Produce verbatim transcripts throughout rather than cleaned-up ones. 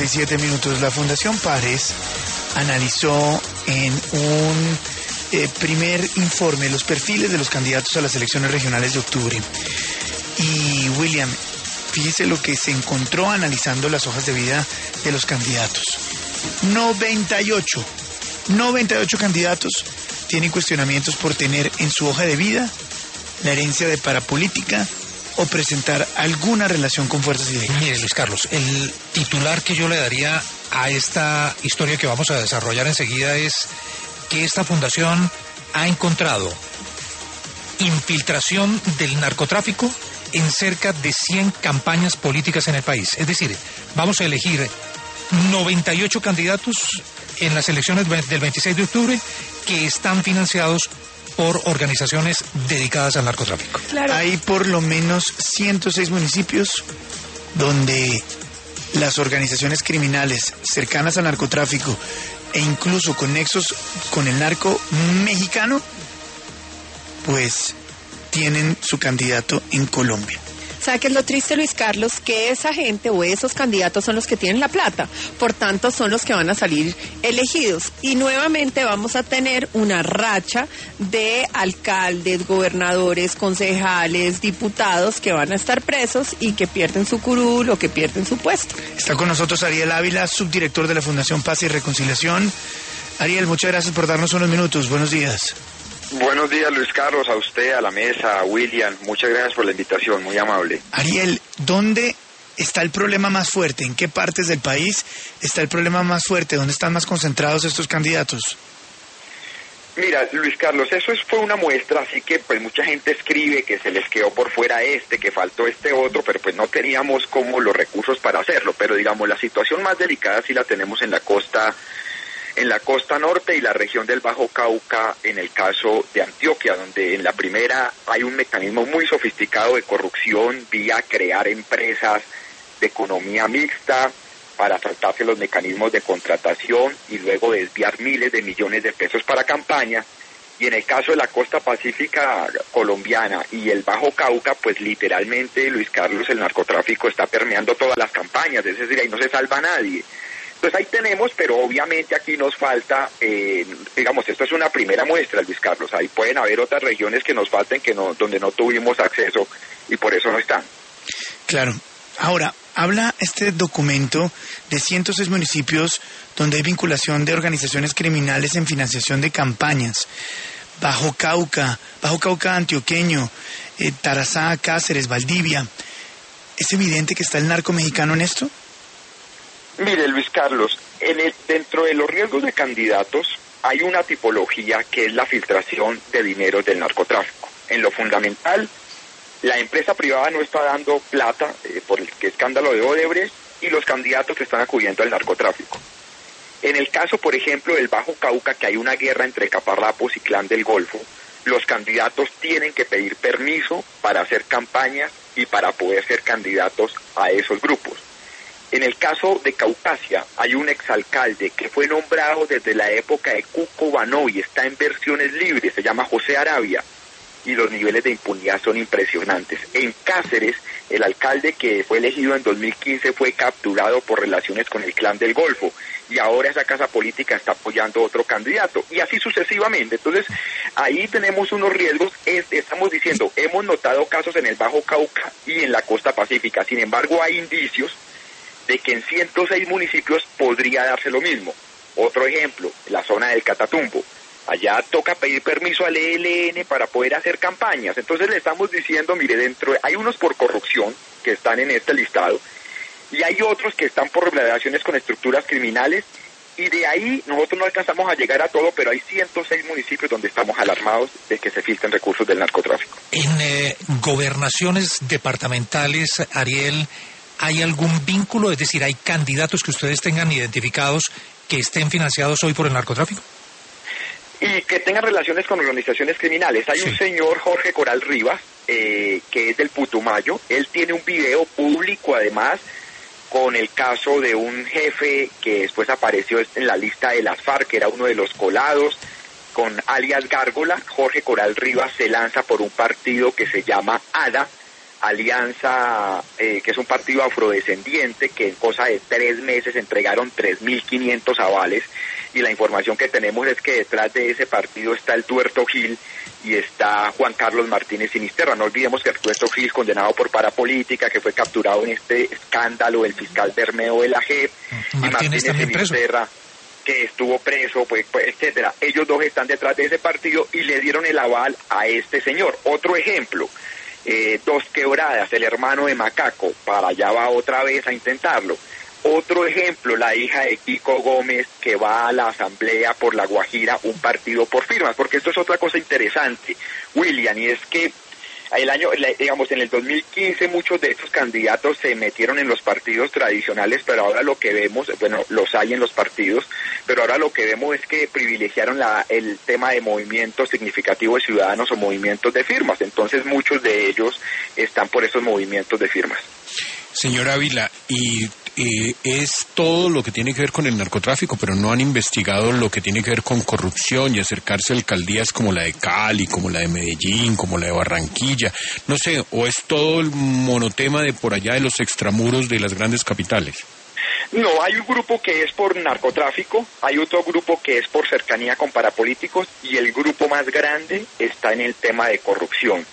Siete minutos. La Fundación Pares analizó en un eh, primer informe los perfiles de los candidatos a las elecciones regionales de octubre. Y William, fíjese lo que se encontró analizando las hojas de vida de los candidatos. noventa y ocho, noventa y ocho candidatos tienen cuestionamientos por tener en su hoja de vida la herencia de parapolítica o presentar alguna relación con fuerzas ilegales. Mire, Luis Carlos, el titular que yo le daría a esta historia que vamos a desarrollar enseguida es que esta fundación ha encontrado infiltración del narcotráfico en cerca de cien campañas políticas en el país. Es decir, vamos a elegir noventa y ocho candidatos en las elecciones del veintiséis de octubre que están financiados por organizaciones dedicadas al narcotráfico. Claro. Hay por lo menos ciento seis municipios donde las organizaciones criminales cercanas al narcotráfico e incluso con nexos con el narco mexicano, pues tienen su candidato en Colombia. ¿Sabe qué es lo triste, Luis Carlos? Que esa gente o esos candidatos son los que tienen la plata, por tanto son los que van a salir elegidos. Y nuevamente vamos a tener una racha de alcaldes, gobernadores, concejales, diputados que van a estar presos y que pierden su curul o que pierden su puesto. Está con nosotros Ariel Ávila, subdirector de la Fundación Paz y Reconciliación. Ariel, muchas gracias por darnos unos minutos. Buenos días. Buenos días, Luis Carlos, a usted, a la mesa, a William. Muchas gracias por la invitación, muy amable. Ariel, ¿dónde está el problema más fuerte? ¿En qué partes del país está el problema más fuerte? ¿Dónde están más concentrados estos candidatos? Mira, Luis Carlos, eso es, fue una muestra, así que pues mucha gente escribe que se les quedó por fuera este, que faltó este otro, pero pues no teníamos como los recursos para hacerlo. Pero digamos, la situación más delicada sí la tenemos en la costa en la costa norte y la región del Bajo Cauca, en el caso de Antioquia, donde en la primera hay un mecanismo muy sofisticado de corrupción vía crear empresas de economía mixta para saltarse los mecanismos de contratación y luego desviar miles de millones de pesos para campaña. Y en el caso de la costa pacífica colombiana y el Bajo Cauca, pues literalmente, Luis Carlos, el narcotráfico está permeando todas las campañas, es decir, ahí no se salva a nadie. Pues ahí tenemos, pero obviamente aquí nos falta, eh, digamos, esto es una primera muestra, Luis Carlos, ahí pueden haber otras regiones que nos falten, que no, donde no tuvimos acceso y por eso no están. Claro. Ahora, habla este documento de ciento seis municipios donde hay vinculación de organizaciones criminales en financiación de campañas. Bajo Cauca, Bajo Cauca antioqueño, eh, Tarazá, Cáceres, Valdivia. ¿Es evidente que está el narco mexicano en esto? Mire, Luis Carlos, en el, dentro de los riesgos de candidatos hay una tipología que es la filtración de dinero del narcotráfico. En lo fundamental, la empresa privada no está dando plata eh, por el escándalo de Odebrecht y los candidatos están acudiendo al narcotráfico. En el caso, por ejemplo, del Bajo Cauca, que hay una guerra entre caparrapos y Clan del Golfo, los candidatos tienen que pedir permiso para hacer campañas y para poder ser candidatos a esos grupos. En el caso de Caucasia, hay un exalcalde que fue nombrado desde la época de Cuco Banó y está en versiones libres, se llama José Arabia, y los niveles de impunidad son impresionantes. En Cáceres, el alcalde que fue elegido en dos mil quince fue capturado por relaciones con el Clan del Golfo, y ahora esa casa política está apoyando a otro candidato, y así sucesivamente. Entonces, ahí tenemos unos riesgos, es, estamos diciendo, hemos notado casos en el Bajo Cauca y en la costa pacífica, sin embargo hay indicios de que en ciento seis municipios podría darse lo mismo. Otro ejemplo, la zona del Catatumbo. Allá toca pedir permiso al E L N para poder hacer campañas. Entonces le estamos diciendo, mire, dentro hay unos por corrupción que están en este listado y hay otros que están por relaciones con estructuras criminales y de ahí nosotros no alcanzamos a llegar a todo, pero hay ciento seis municipios donde estamos alarmados de que se filtren recursos del narcotráfico. En eh, gobernaciones departamentales, Ariel, ¿hay algún vínculo? Es decir, ¿hay candidatos que ustedes tengan identificados que estén financiados hoy por el narcotráfico? Y que tengan relaciones con organizaciones criminales. Hay sí. un señor, Jorge Coral Rivas, eh, que es del Putumayo. Él tiene un video público, además, con el caso de un jefe que después apareció en la lista de las FARC, que era uno de los colados, con alias Gárgola. Jorge Coral Rivas se lanza por un partido que se llama ADA, Alianza, eh, que es un partido afrodescendiente, que en cosa de tres meses entregaron tres mil quinientos avales, y la información que tenemos es que detrás de ese partido está el Tuerto Gil y está Juan Carlos Martínez Sinisterra. No olvidemos que el Tuerto Gil, condenado por parapolítica, que fue capturado en este escándalo del fiscal Bermeo de la J E P, y Martínez Sinisterra, que estuvo preso, pues, pues, etcétera. Ellos dos están detrás de ese partido y le dieron el aval a este señor. Otro ejemplo, eh, Dos Quebradas, el hermano de Macaco, para allá va otra vez a intentarlo. Otro ejemplo, la hija de Kiko Gómez, que va a la asamblea por La Guajira, un partido por firmas, porque esto es otra cosa interesante, William, y es que el año, digamos, en el dos mil quince muchos de estos candidatos se metieron en los partidos tradicionales, pero ahora lo que vemos, bueno, los hay en los partidos, pero ahora lo que vemos es que privilegiaron la, el tema de movimientos significativos de ciudadanos o movimientos de firmas, entonces muchos de ellos están por esos movimientos de firmas. Señor Ávila, y eh, es todo lo que tiene que ver con el narcotráfico, pero no han investigado lo que tiene que ver con corrupción y acercarse a alcaldías como la de Cali, como la de Medellín, como la de Barranquilla, no sé, o es todo el monotema de por allá de los extramuros de las grandes capitales. No, hay un grupo que es por narcotráfico, hay otro grupo que es por cercanía con parapolíticos, y el grupo más grande está en el tema de corrupción.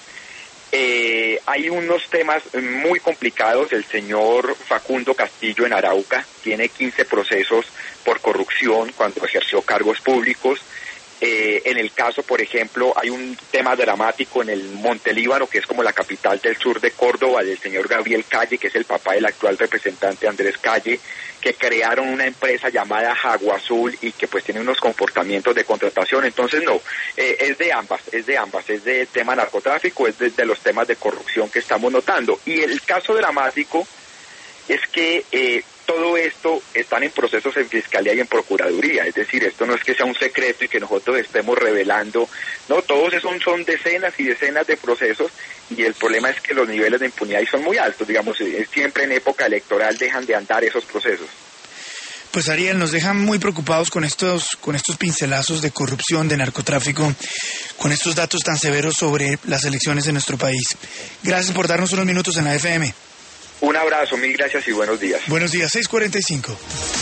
Eh, hay unos temas muy complicados. El señor Facundo Castillo en Arauca tiene quince procesos por corrupción cuando ejerció cargos públicos. Eh, en el caso, por ejemplo, hay un tema dramático en el Monte Líbano, que es como la capital del sur de Córdoba, del señor Gabriel Calle, que es el papá del actual representante Andrés Calle, que crearon una empresa llamada Jagua Azul y que pues tiene unos comportamientos de contratación. Entonces no, eh, es de ambas, es de ambas, es de tema narcotráfico, es de, de los temas de corrupción que estamos notando. Y el caso dramático es que eh, todo esto están en procesos en Fiscalía y en Procuraduría, es decir, esto no es que sea un secreto y que nosotros estemos revelando, no, todos esos son, son decenas y decenas de procesos, y el problema es que los niveles de impunidad son muy altos, digamos, siempre en época electoral dejan de andar esos procesos. Pues Ariel, nos dejan muy preocupados con estos, con estos pincelazos de corrupción, de narcotráfico, con estos datos tan severos sobre las elecciones en nuestro país. Gracias por darnos unos minutos en la F M. Un abrazo, mil gracias y buenos días. Buenos días, seis cuarenta y cinco.